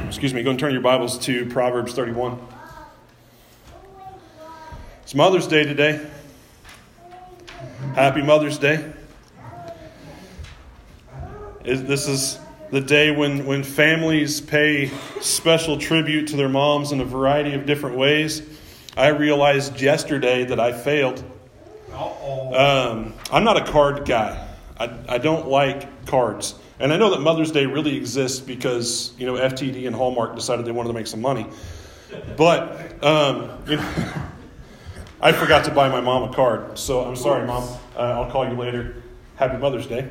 Excuse me, go and turn your Bibles to Proverbs 31. It's Mother's Day today. Happy Mother's Day. This is the day when families pay special tribute to their moms in a variety of different ways. I realized yesterday that I failed. I'm not a card guy. I don't like cards. And I know that Mother's Day really exists because, FTD and Hallmark decided they wanted to make some money. But I forgot to buy my mom a card. So I'm sorry, Mom. I'll call you later. Happy Mother's Day.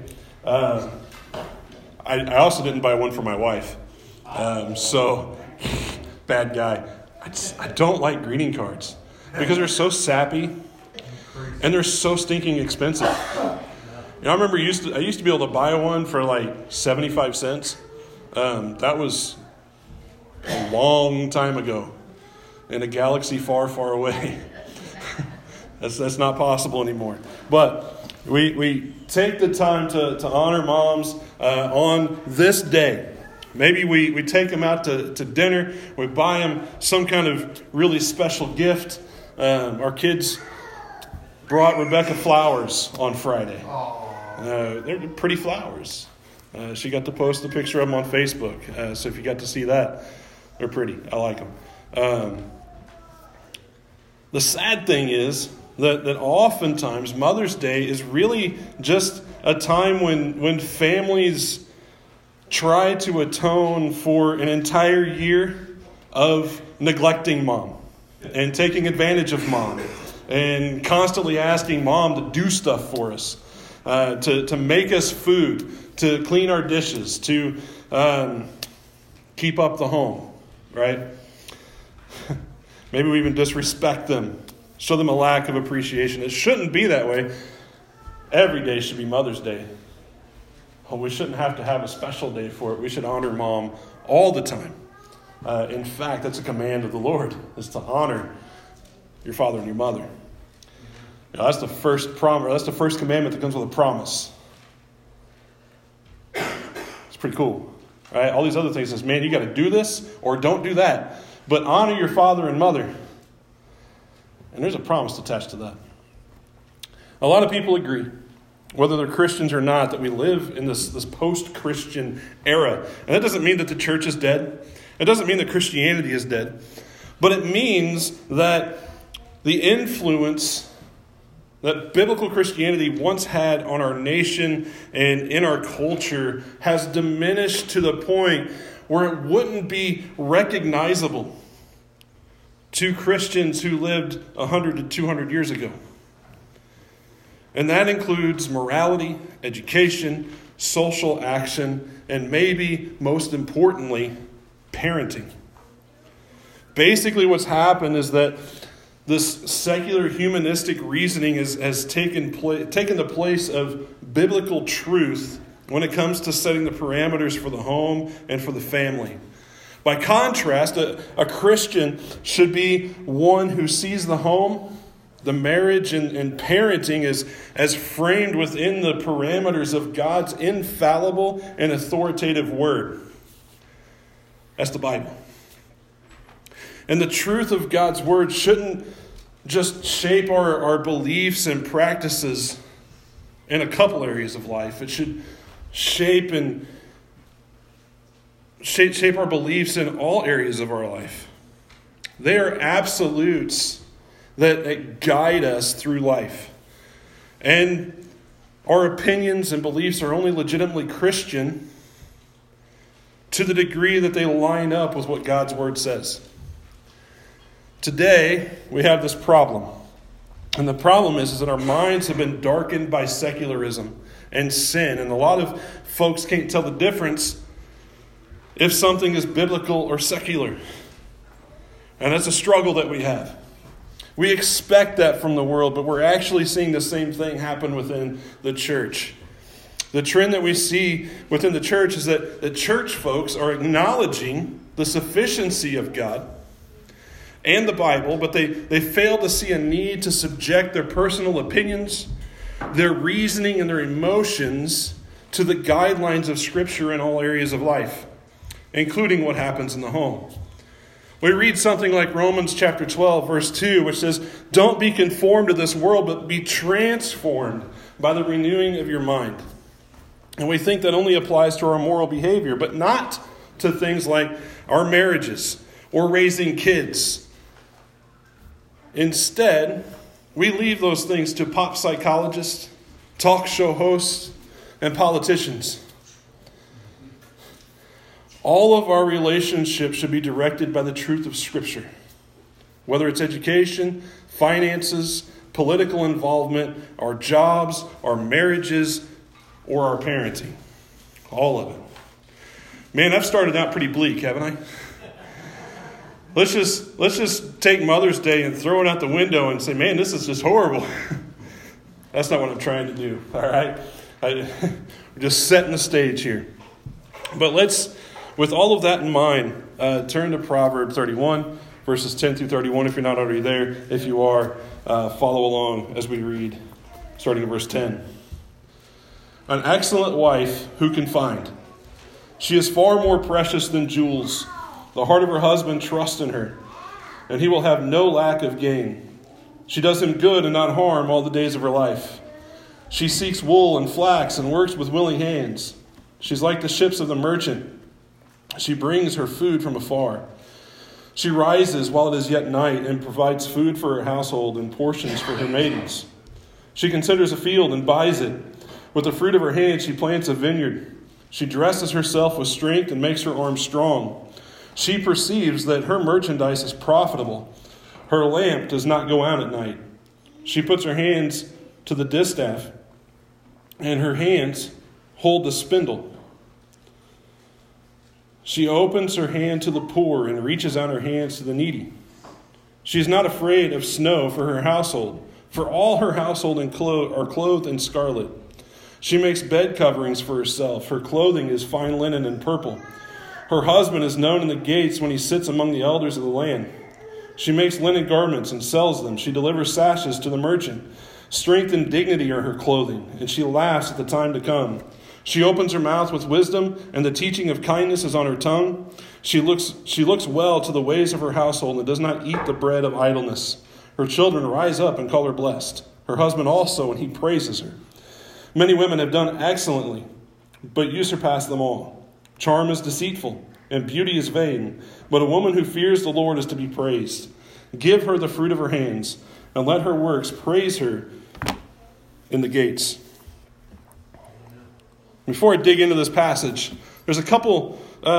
I also didn't buy one for my wife. So, bad guy. I don't like greeting cards because they're so sappy and they're so stinking expensive. I remember I used to be able to buy one for like 75 cents. That was a long time ago in a galaxy far, far away. That's not possible anymore. But we take the time to honor moms on this day. Maybe we take them out to dinner. We buy them some kind of really special gift. Our kids brought Rebecca flowers on Friday. They're pretty flowers. She got to post a picture of them on Facebook. So if you got to see that, they're pretty. I like them. The sad thing is that oftentimes Mother's Day is really just a time when families try to atone for an entire year of neglecting mom and taking advantage of mom and constantly asking mom to do stuff for us. To make us food, to clean our dishes, to keep up the home, right? Maybe we even disrespect them, show them a lack of appreciation. It shouldn't be that way. Every day should be Mother's Day. We shouldn't have to have a special day for it. We should honor mom all the time. In fact, that's a command of the Lord, is to honor your father and your mother. That's the first promise. That's the first commandment that comes with a promise. It's pretty cool, right? All these other things says, man, you got to do this or don't do that. But honor your father and mother. And there's a promise attached to that. A lot of people agree, whether they're Christians or not, that we live in this post-Christian era. And that doesn't mean that the church is dead. It doesn't mean that Christianity is dead. But it means that the influence that biblical Christianity once had on our nation and in our culture has diminished to the point where it wouldn't be recognizable to Christians who lived 100 to 200 years ago. And that includes morality, education, social action, and maybe most importantly, parenting. Basically what's happened is that this secular humanistic reasoning has taken the place of biblical truth when it comes to setting the parameters for the home and for the family. By contrast, a Christian should be one who sees the home, the marriage, and parenting as framed within the parameters of God's infallible and authoritative word. That's the Bible. And the truth of God's word shouldn't just shape our beliefs and practices in a couple areas of life. It should shape our beliefs in all areas of our life. They are absolutes that guide us through life. And our opinions and beliefs are only legitimately Christian to the degree that they line up with what God's word says. Today, we have this problem. And the problem is that our minds have been darkened by secularism and sin. And a lot of folks can't tell the difference if something is biblical or secular. And that's a struggle that we have. We expect that from the world, but we're actually seeing the same thing happen within the church. The trend that we see within the church is that the church folks are acknowledging the sufficiency of God and the Bible, but they fail to see a need to subject their personal opinions, their reasoning, and their emotions to the guidelines of Scripture in all areas of life. including what happens in the home. We read something like Romans chapter 12, verse 2, which says, "Don't be conformed to this world, but be transformed by the renewing of your mind." And we think that only applies to our moral behavior, but not to things like our marriages or raising kids. Instead, we leave those things to pop psychologists, talk show hosts, and politicians. All of our relationships should be directed by the truth of Scripture. Whether it's education, finances, political involvement, our jobs, our marriages, or our parenting. All of it. Man, I've started out pretty bleak, haven't I? Let's just take Mother's Day and throw it out the window and say, man, this is just horrible. That's not what I'm trying to do, all right? We're just setting the stage here. But let's, with all of that in mind, turn to Proverbs 31, verses 10 through 31, if you're not already there. If you are, follow along as we read, starting in verse 10. An excellent wife who can find? She is far more precious than jewels. The heart of her husband trusts in her, and he will have no lack of gain. She does him good and not harm all the days of her life. She seeks wool and flax and works with willing hands. She's like the ships of the merchant. She brings her food from afar. She rises while it is yet night and provides food for her household and portions for her maidens. She considers a field and buys it. With the fruit of her hand she plants a vineyard. She dresses herself with strength and makes her arms strong. She perceives that her merchandise is profitable. Her lamp does not go out at night. She puts her hands to the distaff, and her hands hold the spindle. She opens her hand to the poor and reaches out her hands to the needy. She is not afraid of snow for her household, for all her household are clothed in scarlet. She makes bed coverings for herself. Her clothing is fine linen and purple. Her husband is known in the gates when he sits among the elders of the land. She makes linen garments and sells them. She delivers sashes to the merchant. Strength and dignity are her clothing, and she laughs at the time to come. She opens her mouth with wisdom, and the teaching of kindness is on her tongue. She looks well to the ways of her household and does not eat the bread of idleness. Her children rise up and call her blessed. Her husband also, and he praises her. Many women have done excellently, but you surpass them all. Charm is deceitful, and beauty is vain, but a woman who fears the Lord is to be praised. Give her the fruit of her hands, and let her works praise her in the gates. Before I dig into this passage, there's a couple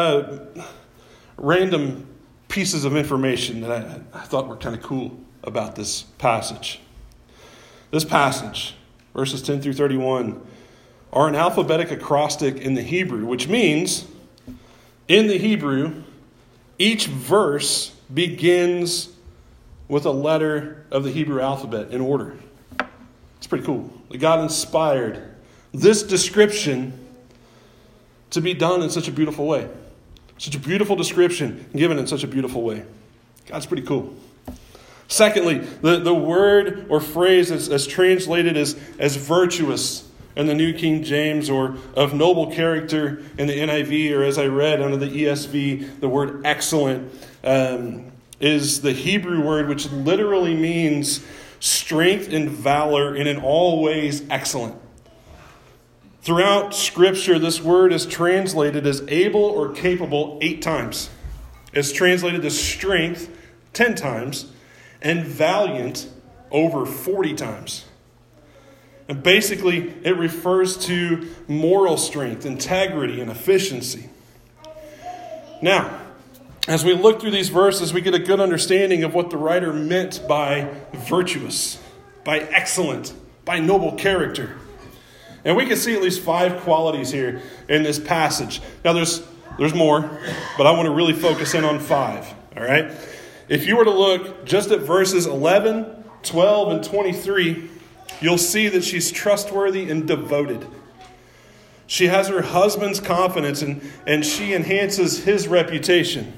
random pieces of information that I thought were kind of cool about this passage. This passage, verses 10 through 31, are an alphabetic acrostic in the Hebrew, which means in the Hebrew, each verse begins with a letter of the Hebrew alphabet in order. It's pretty cool. God inspired this description to be done in such a beautiful way. Such a beautiful description given in such a beautiful way. God's pretty cool. Secondly, the word or phrase as translated as virtuous in the New King James, or of noble character in the NIV, or as I read under the ESV, the word excellent, is the Hebrew word which literally means strength and valor, and in all ways excellent. Throughout Scripture, this word is translated as able or capable 8 times. It's translated as strength 10 times, and valiant over 40 times. And basically, it refers to moral strength, integrity, and efficiency. Now, as we look through these verses, we get a good understanding of what the writer meant by virtuous, by excellent, by noble character. And we can see at least 5 qualities here in this passage. Now, there's more, but I want to really focus in on 5. All right? If you were to look just at verses 11, 12, and 23, you'll see that she's trustworthy and devoted. She has her husband's confidence, and she enhances his reputation.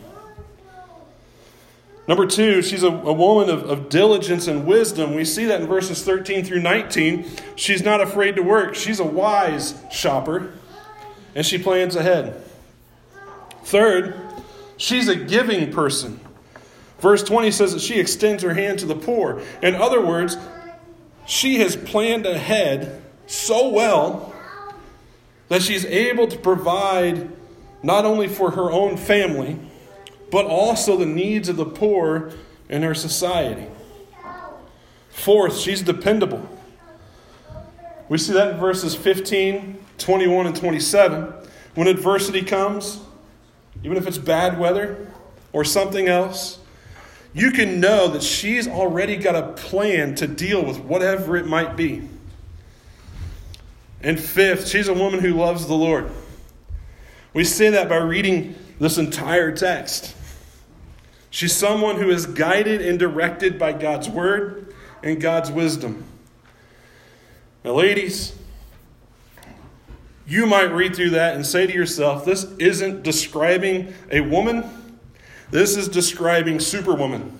Number 2, she's a woman of diligence and wisdom. We see that in verses 13 through 19. She's not afraid to work. She's a wise shopper, and she plans ahead. Third, she's a giving person. Verse 20 says that she extends her hand to the poor. In other words, she has planned ahead so well that she's able to provide not only for her own family, but also the needs of the poor in her society. Fourth, she's dependable. We see that in verses 15, 21, and 27. When adversity comes, even if it's bad weather or something else, you can know that she's already got a plan to deal with whatever it might be. And fifth, she's a woman who loves the Lord. We say that by reading this entire text. She's someone who is guided and directed by God's word and God's wisdom. Now, ladies, you might read through that and say to yourself, this isn't describing a woman. This is describing Superwoman.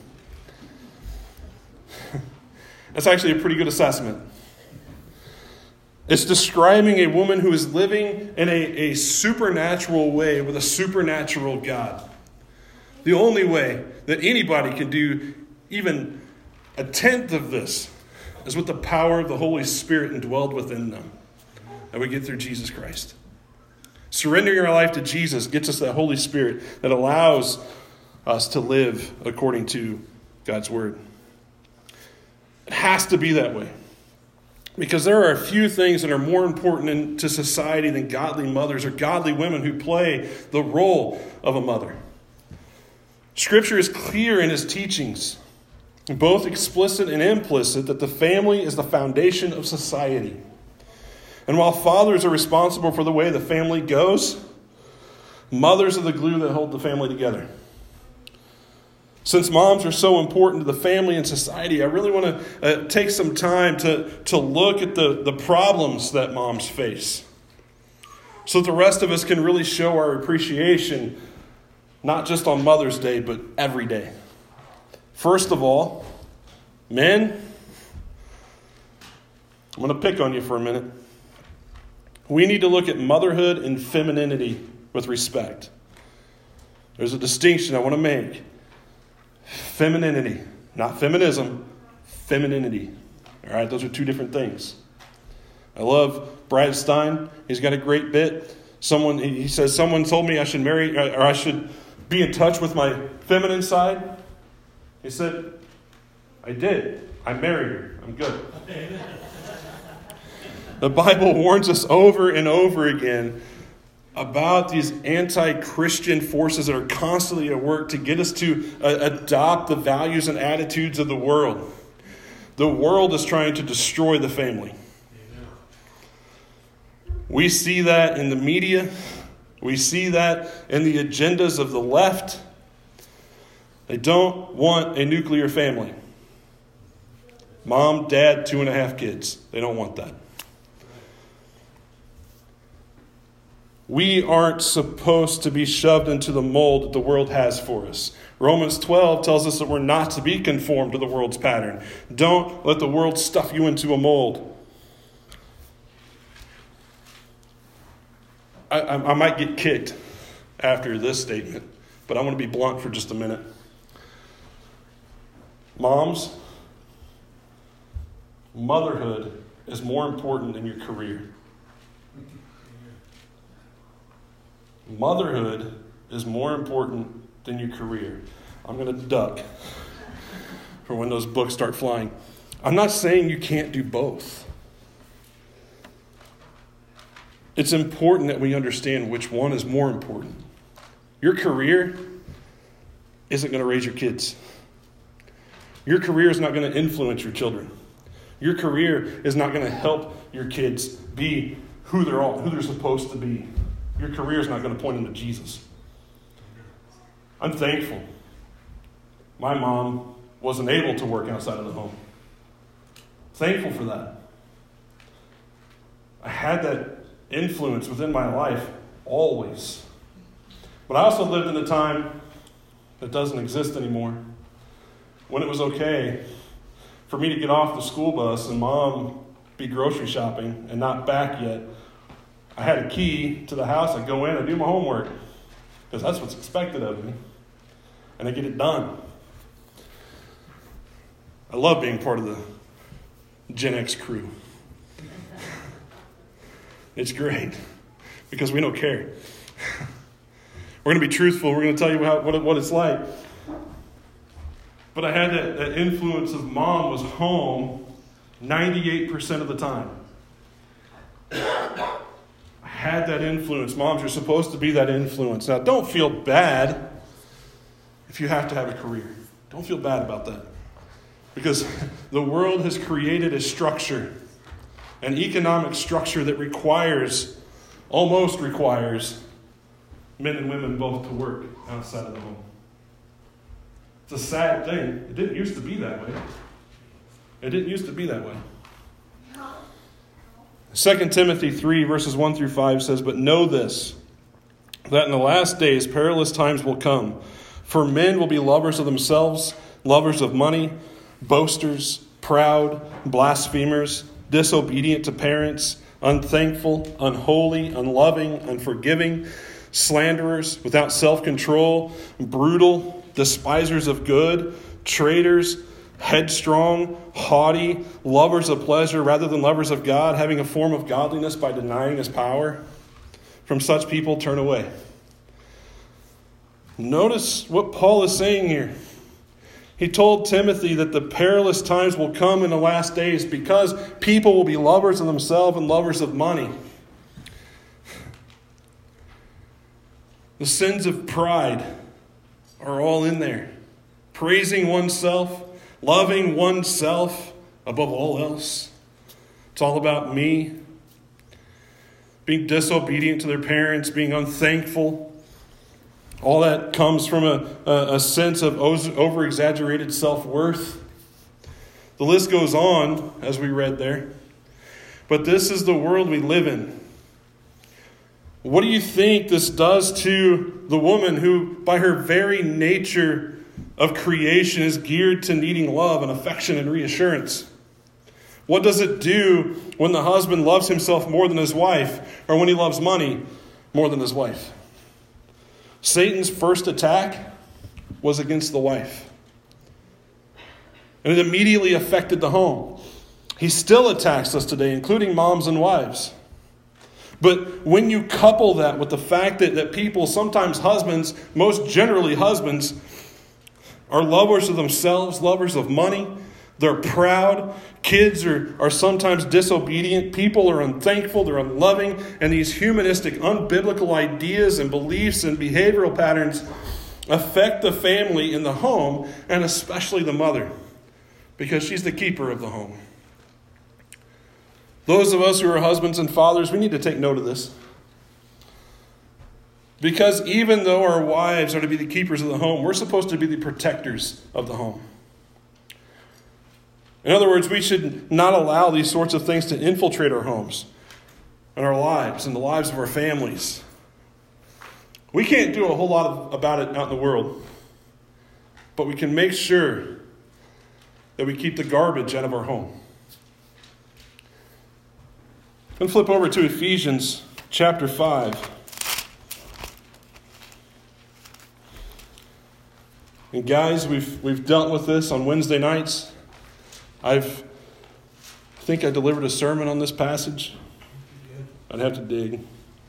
That's actually a pretty good assessment. It's describing a woman who is living in a supernatural way with a supernatural God. The only way that anybody can do even a tenth of this is with the power of the Holy Spirit indwelled within them. And we get through Jesus Christ. Surrendering our life to Jesus gets us that Holy Spirit that allows us to live according to God's word. It has to be that way. Because there are a few things that are more important to society than godly mothers or godly women who play the role of a mother. Scripture is clear in its teachings, both explicit and implicit, that the family is the foundation of society. And while fathers are responsible for the way the family goes, mothers are the glue that hold the family together. Since moms are so important to the family and society, I really want to take some time to look at the problems that moms face, so that the rest of us can really show our appreciation, not just on Mother's Day, but every day. First of all, men, I'm going to pick on you for a minute. We need to look at motherhood and femininity with respect. There's a distinction I want to make. Femininity, not feminism, femininity. All right, those are two different things. I love Brad Stein. He's got a great bit. He says, someone told me I should marry, or I should be in touch with my feminine side. He said, I did. I married her. I'm good. The Bible warns us over and over again about these anti-Christian forces that are constantly at work to get us to adopt the values and attitudes of the world. The world is trying to destroy the family. We see that in the media. We see that in the agendas of the left. They don't want a nuclear family. Mom, dad, 2.5 kids. They don't want that. We aren't supposed to be shoved into the mold that the world has for us. Romans 12 tells us that we're not to be conformed to the world's pattern. Don't let the world stuff you into a mold. I might get kicked after this statement, but I want to be blunt for just a minute. Moms, motherhood is more important than your career. Motherhood is more important than your career. I'm going to duck for when those books start flying. I'm not saying you can't do both. It's important that we understand which one is more important. Your career isn't going to raise your kids. Your career is not going to influence your children. Your career is not going to help your kids be who they're supposed to be. Your career is not going to point them to Jesus. I'm thankful my mom wasn't able to work outside of the home. Thankful for that. I had that influence within my life always. But I also lived in a time that doesn't exist anymore, when it was okay for me to get off the school bus and mom be grocery shopping and not back yet. I had a key to the house. I'd go in, I'd do my homework. because that's what's expected of me. And I get it done. I love being part of the Gen X crew. It's great because we don't care. We're going to be truthful. We're going to tell you what it's like. But I had that influence of mom was home 98% of the time. I had that influence. Moms are supposed to be that influence. Now, don't feel bad if you have to have a career. Don't feel bad about that. Because the world has created a structure, an economic structure that almost requires men and women both to work outside of the home. It's a sad thing. It didn't used to be that way. It didn't used to be that way. 2 Timothy 3, verses 1 through 5 says, "But know this, that in the last days perilous times will come. For men will be lovers of themselves, lovers of money, boasters, proud, blasphemers, disobedient to parents, unthankful, unholy, unloving, unforgiving, slanderers, without self-control, brutal, despisers of good, traitors, headstrong, haughty, lovers of pleasure rather than lovers of God, having a form of godliness by denying his power. From such people turn away." Notice what Paul is saying here. He told Timothy that the perilous times will come in the last days because people will be lovers of themselves and lovers of money. The sins of pride are all in there. Praising oneself, loving oneself above all else. It's all about me. Being disobedient to their parents, being unthankful. All that comes from a sense of over-exaggerated self-worth. The list goes on, as we read there. But this is the world we live in. What do you think this does to the woman who, by her very nature of creation, is geared to needing love and affection and reassurance? What does it do when the husband loves himself more than his wife, or when he loves money more than his wife? Satan's first attack was against the wife. And it immediately affected the home. He still attacks us today, including moms and wives. But when you couple that with the fact that people, sometimes husbands, most generally husbands, are lovers of themselves, lovers of money, they're proud, kids are sometimes disobedient, people are unthankful, they're unloving, and these humanistic, unbiblical ideas and beliefs and behavioral patterns affect the family in the home, and especially the mother, because she's the keeper of the home. Those of us who are husbands and fathers, we need to take note of this. Because even though our wives are to be the keepers of the home, we're supposed to be the protectors of the home. In other words, we should not allow these sorts of things to infiltrate our homes and our lives and the lives of our families. We can't do a whole lot about it out in the world, but we can make sure that we keep the garbage out of our home. And flip over to Ephesians chapter 5. And guys, we've dealt with this on Wednesday nights. I think I delivered a sermon on this passage. I'd have to dig.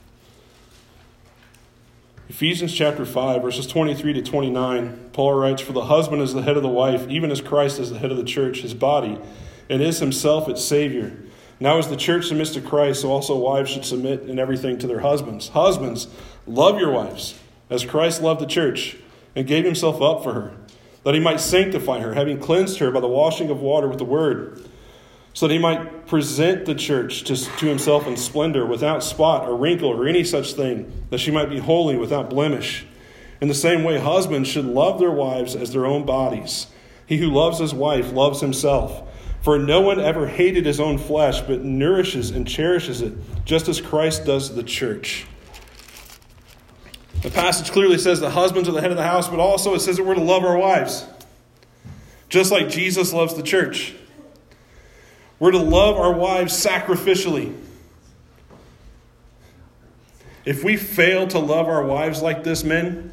Ephesians chapter 5, verses 23 to 29, Paul writes, "For the husband is the head of the wife, even as Christ is the head of the church, his body, and is himself its Savior. Now as the church submits to Christ, so also wives should submit in everything to their husbands. Husbands, love your wives, as Christ loved the church, and gave himself up for her, that he might sanctify her, having cleansed her by the washing of water with the word, so that he might present the church to himself in splendor, without spot or wrinkle or any such thing, that she might be holy, without blemish. In the same way, husbands should love their wives as their own bodies. He who loves his wife loves himself. For no one ever hated his own flesh, but nourishes and cherishes it, just as Christ does the church." The passage clearly says that husbands are the head of the house, but also it says that we're to love our wives, just like Jesus loves the church. We're to love our wives sacrificially. If we fail to love our wives like this, men,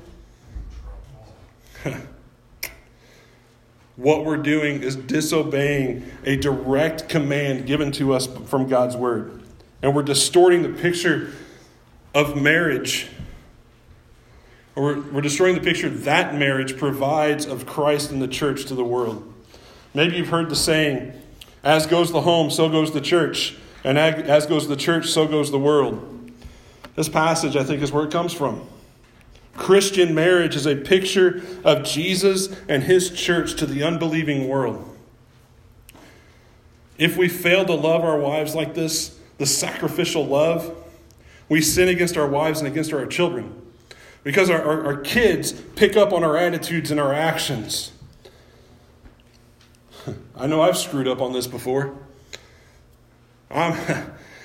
what we're doing is disobeying a direct command given to us from God's word. And we're distorting the picture of marriage. Or we're destroying the picture that marriage provides of Christ and the church to the world. Maybe you've heard the saying, as goes the home, so goes the church. And as goes the church, so goes the world. This passage, I think, is where it comes from. Christian marriage is a picture of Jesus and his church to the unbelieving world. If we fail to love our wives like this, the sacrificial love, we sin against our wives and against our children. Because our kids pick up on our attitudes and our actions. I know I've screwed up on this before. I'd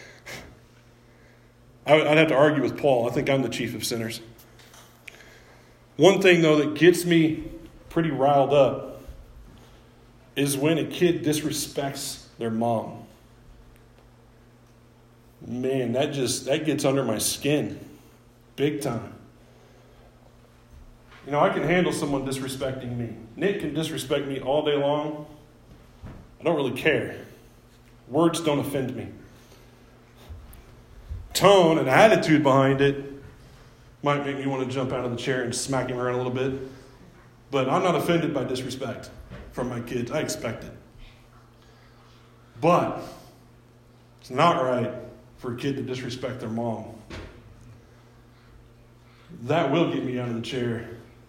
have to argue with Paul. I think I'm the chief of sinners. One thing, though, that gets me pretty riled up is when a kid disrespects their mom. Man, that gets under my skin. Big time. You know, I can handle someone disrespecting me. Nick can disrespect me all day long. I don't really care. Words don't offend me. Tone and attitude behind it might make me want to jump out of the chair and smack him around a little bit. But I'm not offended by disrespect from my kids. I expect it. But it's not right for a kid to disrespect their mom. That will get me out of the chair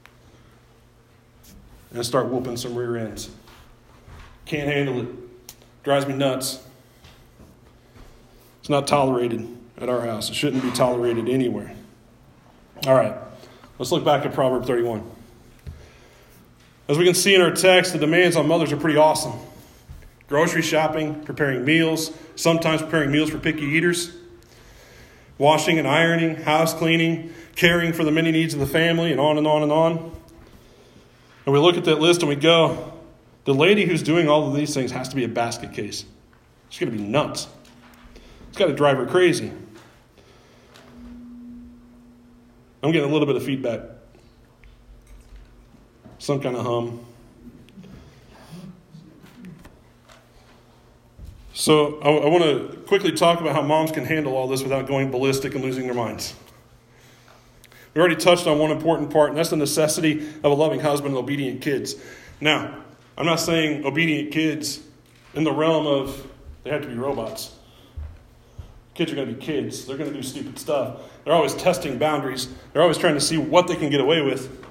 and start whooping some rear ends. Can't handle it. Drives me nuts. It's not tolerated at our house. It shouldn't be tolerated anywhere. All right, let's look back at Proverbs 31. As we can see in our text, the demands on mothers are pretty awesome. Grocery shopping, preparing meals, sometimes preparing meals for picky eaters, washing and ironing, house cleaning, caring for the many needs of the family, and on and on and on. And we look at that list and we go, the lady who's doing all of these things has to be a basket case. She's going to be nuts. It's got to drive her crazy. I'm getting a little bit of feedback. Some kind of hum. So I want to quickly talk about how moms can handle all this without going ballistic and losing their minds. We already touched on one important part, and that's the necessity of a loving husband and obedient kids. Now, I'm not saying obedient kids in the realm of they have to be robots. Kids are going to be kids. They're going to do stupid stuff. They're always testing boundaries. They're always trying to see what they can get away with.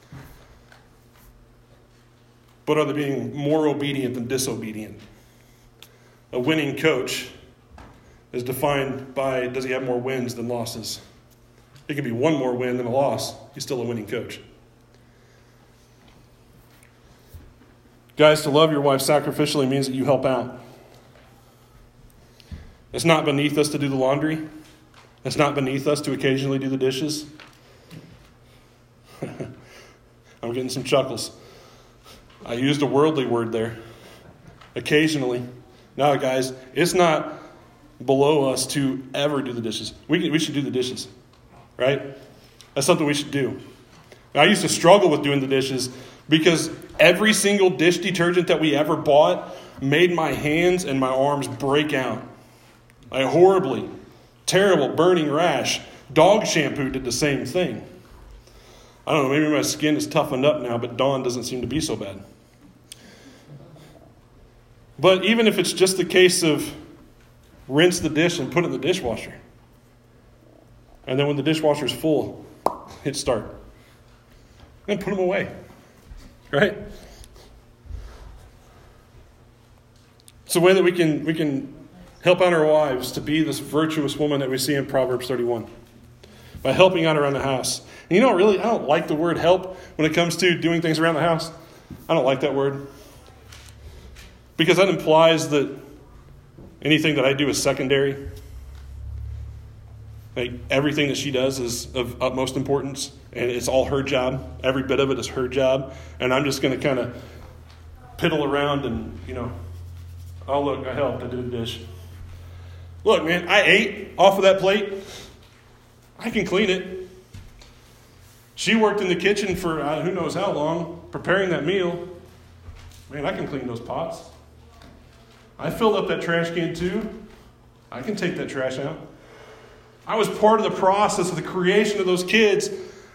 But are they being more obedient than disobedient? A winning coach is defined by, does he have more wins than losses? It could be one more win than a loss. He's still a winning coach. Guys, to love your wife sacrificially means that you help out. It's not beneath us to do the laundry. It's not beneath us to occasionally do the dishes. I'm getting some chuckles. I used a worldly word there. Occasionally. No, guys, it's not below us to ever do the dishes. We should do the dishes, right? That's something we should do. Now, I used to struggle with doing the dishes because every single dish detergent that we ever bought made my hands and my arms break out. Like horribly. Terrible, burning rash. Dog shampoo did the same thing. I don't know, maybe my skin is toughened up now, but Dawn doesn't seem to be so bad. But even if it's just the case of rinse the dish and put it in the dishwasher, and then when the dishwasher's full, hit start. And put them away. Right? It's a way that we can help out our wives to be this virtuous woman that we see in Proverbs 31. By helping out around the house. And you know, really, I don't like the word help when it comes to doing things around the house. I don't like that word. Because that implies that anything that I do is secondary. Like everything that she does is of utmost importance. And it's all her job. Every bit of it is her job. And I'm just going to kind of piddle around and, oh, look, I helped. I did a dish. Look, man, I ate off of that plate. I can clean it. She worked in the kitchen for who knows how long, preparing that meal. Man, I can clean those pots. I filled up that trash can too. I can take that trash out. I was part of the process of the creation of those kids.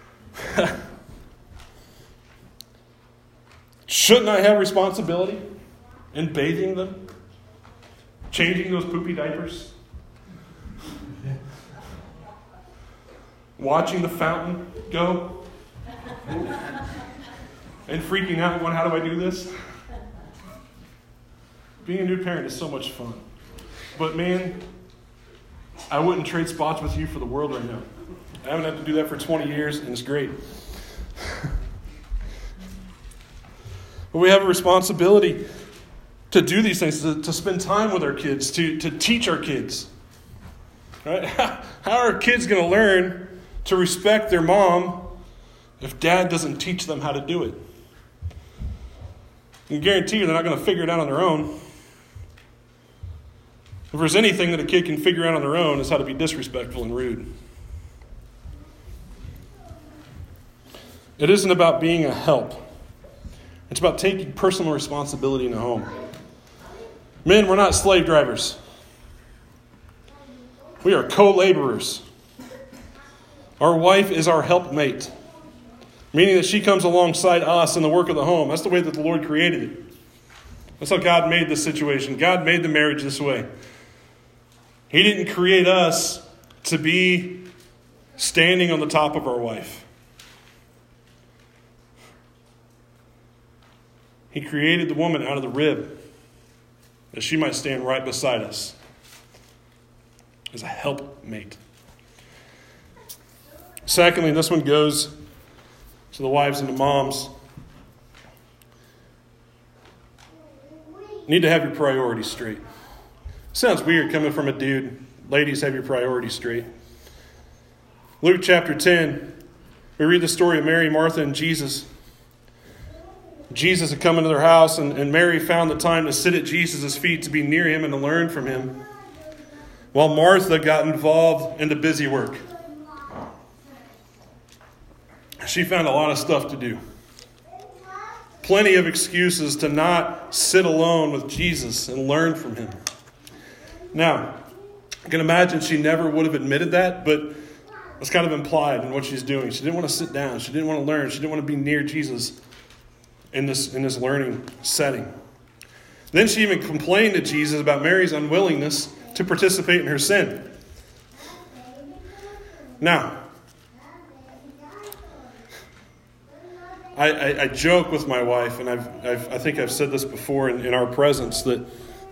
Shouldn't I have responsibility in bathing them? Changing those poopy diapers? Watching the fountain go? And freaking out, going, how do I do this? Being a new parent is so much fun. But man, I wouldn't trade spots with you for the world right now. I haven't had to do that for 20 years, and it's great. But we have a responsibility to do these things, to spend time with our kids, to teach our kids. Right? How are kids going to learn to respect their mom if dad doesn't teach them how to do it? I can guarantee you they're not going to figure it out on their own. If there's anything that a kid can figure out on their own, it's how to be disrespectful and rude. It isn't about being a help. It's about taking personal responsibility in the home. Men, we're not slave drivers. We are co-laborers. Our wife is our helpmate, meaning that she comes alongside us in the work of the home. That's the way that the Lord created it. That's how God made this situation. God made the marriage this way. He didn't create us to be standing on the top of our wife. He created the woman out of the rib that she might stand right beside us as a helpmate. Secondly, this one goes to the wives and the moms. You need to have your priorities straight. Sounds weird coming from a dude. Ladies, have your priorities straight. Luke chapter 10, we read the story of Mary, Martha, and Jesus. Jesus had come into their house, and Mary found the time to sit at Jesus' feet, to be near him and to learn from him, while Martha got involved in the busy work. She found a lot of stuff to do. Plenty of excuses to not sit alone with Jesus and learn from him. Now, I can imagine she never would have admitted that, but it's kind of implied in what she's doing. She didn't want to sit down. She didn't want to learn. She didn't want to be near Jesus in this learning setting. Then she even complained to Jesus about Mary's unwillingness to participate in her sin. Now, I joke with my wife, and I think I've said this before in our presence, that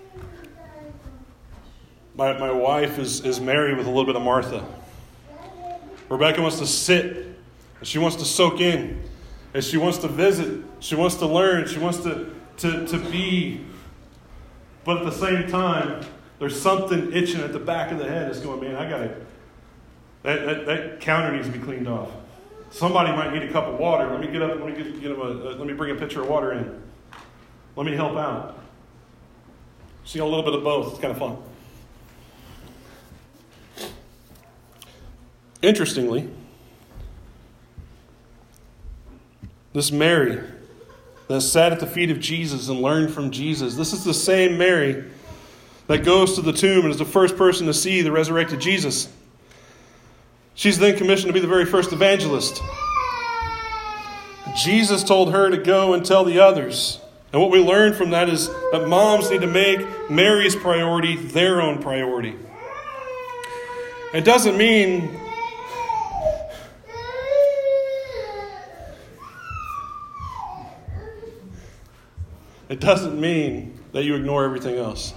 my wife is married with a little bit of Martha. Rebecca wants to sit, and she wants to soak in, and she wants to visit, she wants to learn, she wants to be. But at the same time, there's something itching at the back of the head that's going, man, I got to, that counter needs to be cleaned off. Somebody might need a cup of water. Let me get up and let me bring a pitcher of water in. Let me help out. See, a little bit of both. It's kind of fun. Interestingly, this Mary that sat at the feet of Jesus and learned from Jesus, this is the same Mary that goes to the tomb and is the first person to see the resurrected Jesus. She's then commissioned to be the very first evangelist. Jesus told her to go and tell the others. And what we learn from that is that moms need to make Mary's priority their own priority. It doesn't mean that you ignore everything else.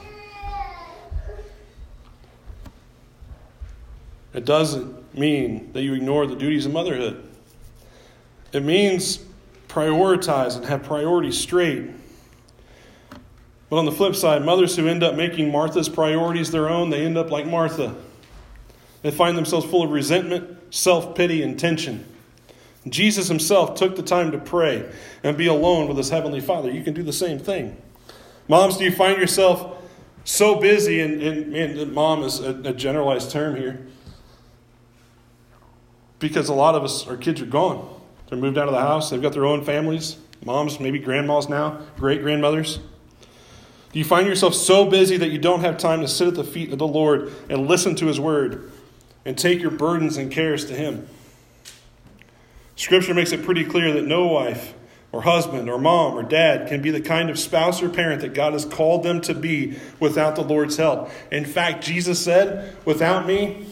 It doesn't mean that you ignore the duties of motherhood. It means prioritize and have priorities straight. But on the flip side, mothers who end up making Martha's priorities their own, they end up like Martha. They find themselves full of resentment, self-pity, and tension. Jesus himself took the time to pray and be alone with his heavenly Father. You can do the same thing. Moms, do you find yourself so busy, and mom is a generalized term here, because a lot of us, our kids are gone. They're moved out of the house. They've got their own families, moms, maybe grandmas now, great-grandmothers. Do you find yourself so busy that you don't have time to sit at the feet of the Lord and listen to his word and take your burdens and cares to him? Scripture makes it pretty clear that no wife or husband or mom or dad can be the kind of spouse or parent that God has called them to be without the Lord's help. In fact, Jesus said, without me,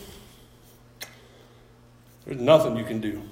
there's nothing you can do.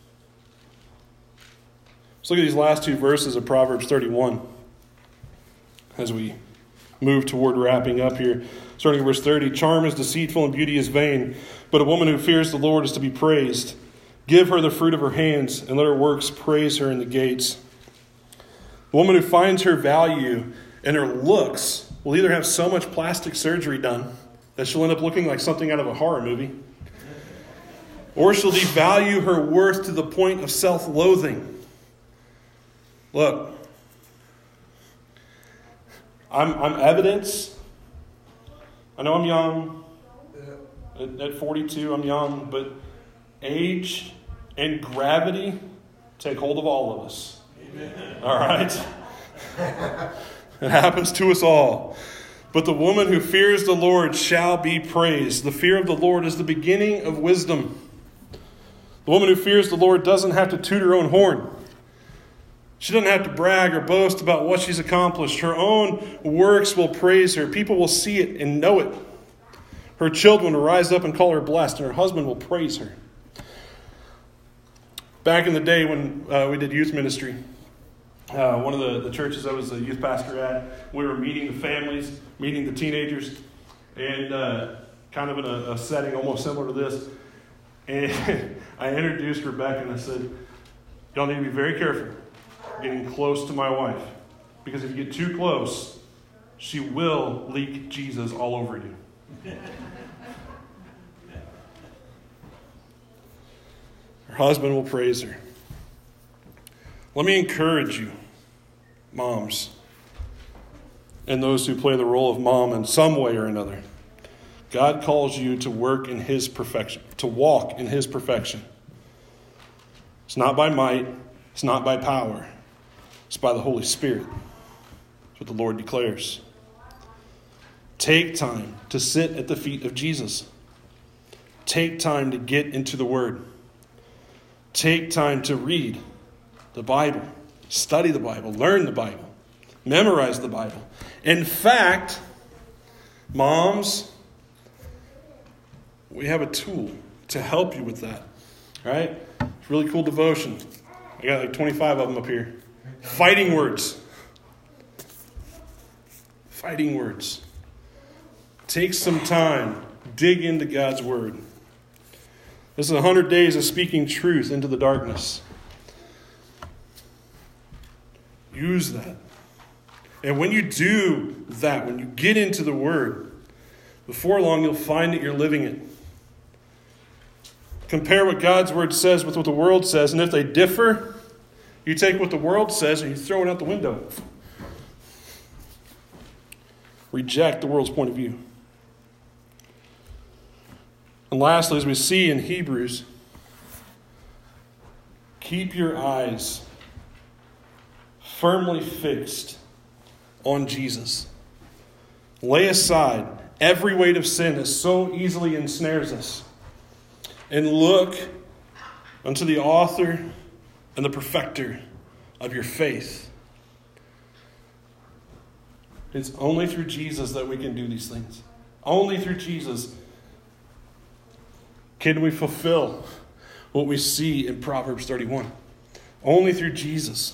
Let's look at these last two verses of Proverbs 31 as we move toward wrapping up here. Starting in verse 30, charm is deceitful and beauty is vain, but a woman who fears the Lord is to be praised. Give her the fruit of her hands, and let her works praise her in the gates. The woman who finds her value in her looks will either have so much plastic surgery done that she'll end up looking like something out of a horror movie, or she'll devalue her worth to the point of self-loathing. Look, I'm evidence. I know I'm young. At 42, I'm young, but age and gravity take hold of all of us. Amen. All right? It happens to us all. But the woman who fears the Lord shall be praised. The fear of the Lord is the beginning of wisdom. The woman who fears the Lord doesn't have to toot her own horn. She doesn't have to brag or boast about what she's accomplished. Her own works will praise her. People will see it and know it. Her children will rise up and call her blessed, and her husband will praise her. Back in the day when we did youth ministry, one of the churches I was a youth pastor at, we were meeting the families, meeting the teenagers, and kind of in a setting almost similar to this. And I introduced Rebecca and I said, y'all need to be very careful getting close to my wife, because if you get too close, she will leak Jesus all over you. Her husband will praise her. Let me encourage you, moms, and those who play the role of mom in some way or another. God calls you to work in his perfection, to walk in his perfection. It's not by might, it's not by power, it's by the Holy Spirit. That's what the Lord declares. Take time to sit at the feet of Jesus. Take time to get into the Word. Take time to read the Bible, study the Bible, learn the Bible, memorize the Bible. In fact, moms, we have a tool to help you with that. All right? It's really cool devotion. I got like 25 of them up here. Fighting words. Fighting words. Take some time. Dig into God's Word. This is 100 days of speaking truth into the darkness. Use that. And when you do that, when you get into the Word, before long you'll find that you're living it. Compare what God's Word says with what the world says, and if they differ, you take what the world says and you throw it out the window. Reject the world's point of view. And lastly, as we see in Hebrews, keep your eyes firmly fixed on Jesus. Lay aside every weight of sin that so easily ensnares us, and look unto the author and the perfecter of your faith. It's only through Jesus that we can do these things. Only through Jesus can we fulfill what we see in Proverbs 31. Only through Jesus.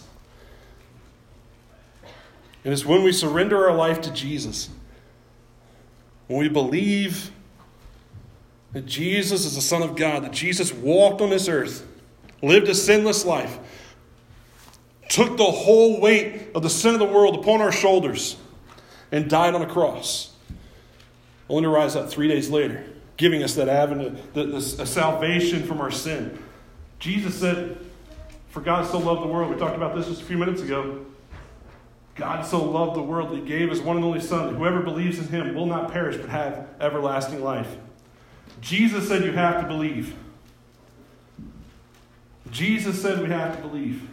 And it's when we surrender our life to Jesus, when we believe that Jesus is the Son of God, that Jesus walked on this earth, lived a sinless life, took the whole weight of the sin of the world upon our shoulders, and died on a cross, only to rise up 3 days later, giving us that avenue, a salvation from our sin. Jesus said, for God so loved the world. We talked about this just a few minutes ago. God so loved the world that he gave his one and only Son, that whoever believes in him will not perish but have everlasting life. Jesus said you have to believe. Jesus said we have to believe.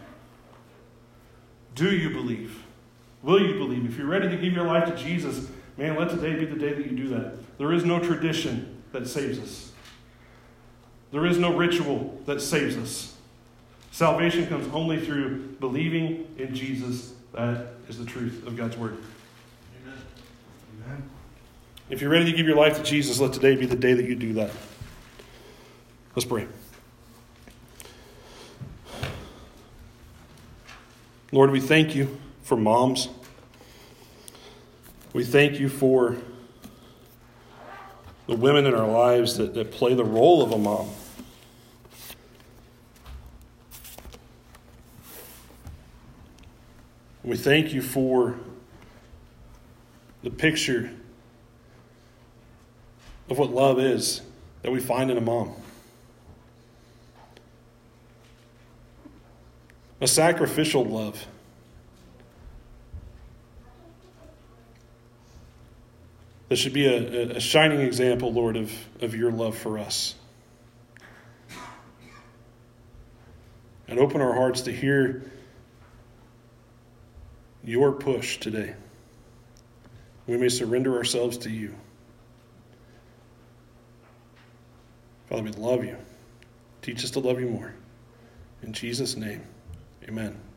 Do you believe? Will you believe? If you're ready to give your life to Jesus, man, let today be the day that you do that. There is no tradition that saves us. There is no ritual that saves us. Salvation comes only through believing in Jesus. That is the truth of God's Word. Amen. Amen. If you're ready to give your life to Jesus, let today be the day that you do that. Let's pray. Lord, we thank you for moms. We thank you for the women in our lives that play the role of a mom. We thank you for the picture of what love is that we find in a mom. A sacrificial love. That should be a shining example, Lord, of your love for us. And open our hearts to hear your push today. We may surrender ourselves to you. Father, we love you. Teach us to love you more. In Jesus' name, amen.